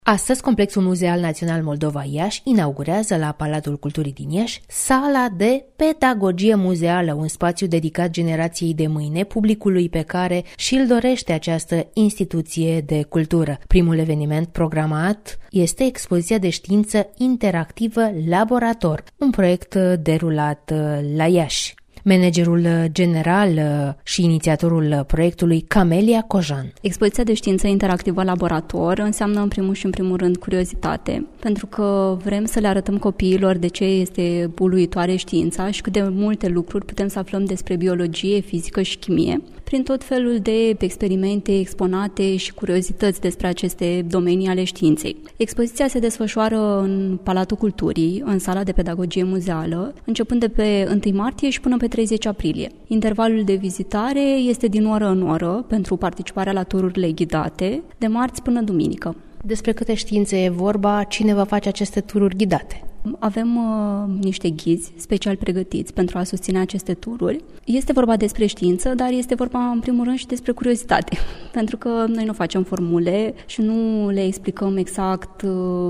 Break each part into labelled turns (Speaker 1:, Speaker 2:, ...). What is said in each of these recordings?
Speaker 1: Astăzi, Complexul Muzeal Național Moldova Iași inaugurează la Palatul Culturii din Iași Sala de Pedagogie Muzeală, un spațiu dedicat generației de mâine, publicului pe care și-l dorește această instituție de cultură. Primul eveniment programat este expoziția de știință interactivă Laborator, un proiect derulat la Iași. Managerul general și inițiatorul proiectului, Camelia Cojan.
Speaker 2: Expoziția de știință interactivă Laborator înseamnă în primul rând curiozitate, pentru că vrem să le arătăm copiilor de ce este uluitoare știința și cât de multe lucruri putem să aflăm despre biologie, fizică și chimie, prin tot felul de experimente, exponate și curiozități despre aceste domenii ale științei. Expoziția se desfășoară în Palatul Culturii, în sala de pedagogie muzeală, începând de pe 1 martie și până pe 30 aprilie. Intervalul de vizitare este din oră în oră pentru participarea la tururile ghidate, de marți până duminică.
Speaker 1: Despre câte științe e vorba? Cine va face aceste tururi ghidate?
Speaker 2: Avem niște ghizi special pregătiți pentru a susține aceste tururi. Este vorba despre știință, dar este vorba în primul rând și despre curiozitate, pentru că noi nu facem formule și nu le explicăm exact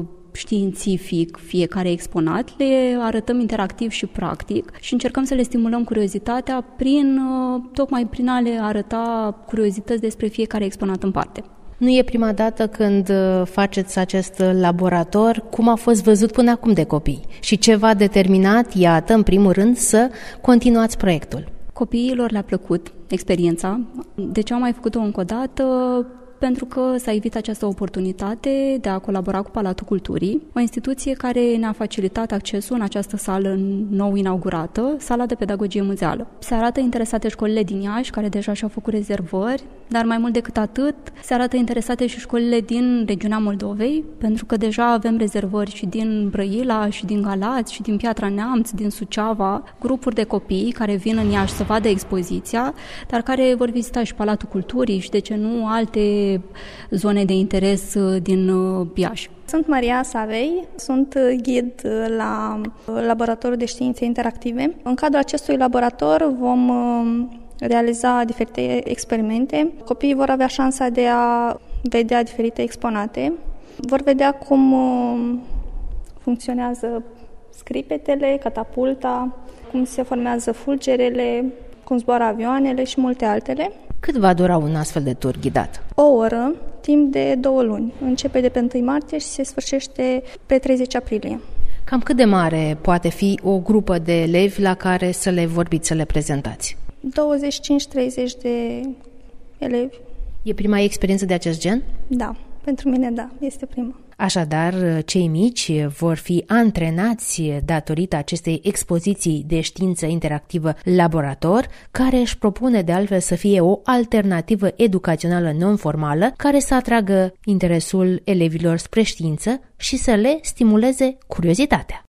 Speaker 2: științific fiecare exponat, le arătăm interactiv și practic și încercăm să le stimulăm curiozitatea tocmai prin a le arăta curiozități despre fiecare exponat în parte.
Speaker 1: Nu e prima dată când faceți acest laborator. Cum a fost văzut până acum de copii? Și ce v-a determinat, iată, în primul rând, să continuați proiectul?
Speaker 2: Copiilor le-a plăcut experiența. De ce am mai făcut-o încă o dată? Pentru că s-a evit această oportunitate de a colabora cu Palatul Culturii, o instituție care ne-a facilitat accesul în această sală nou inaugurată, Sala de Pedagogie Muzeală. Se arată interesate școlile din Iași, care deja și-au făcut rezervări, dar mai mult decât atât, se arată interesate și școlile din regiunea Moldovei, pentru că deja avem rezervări și din Brăila, și din Galați, și din Piatra Neamț, din Suceava, grupuri de copii care vin în Iași să vadă expoziția, dar care vor vizita și Palatul Culturii și, de ce nu, alte zone de interes din Iași.
Speaker 3: Sunt Maria Savei, sunt ghid la Laboratorul de Științe Interactive. În cadrul acestui laborator vom realiza diferite experimente. Copiii vor avea șansa de a vedea diferite exponate, vor vedea cum funcționează scripetele, catapulta, cum se formează fulgerele, cum zboară avioanele și multe altele.
Speaker 1: Cât va dura un astfel de tur ghidat?
Speaker 3: O oră, timp de 2 luni. Începe de pe 1 martie și se sfârșește pe 30 aprilie.
Speaker 1: Cam cât de mare poate fi o grupă de elevi la care să le vorbiți, să le prezentați?
Speaker 3: 25-30 de elevi.
Speaker 1: E prima experiență de acest gen?
Speaker 3: Da, pentru mine da, este prima.
Speaker 1: Așadar, cei mici vor fi antrenați datorită acestei expoziții de știință interactivă Laborator, care își propune de altfel să fie o alternativă educațională non-formală care să atragă interesul elevilor spre știință și să le stimuleze curiozitatea.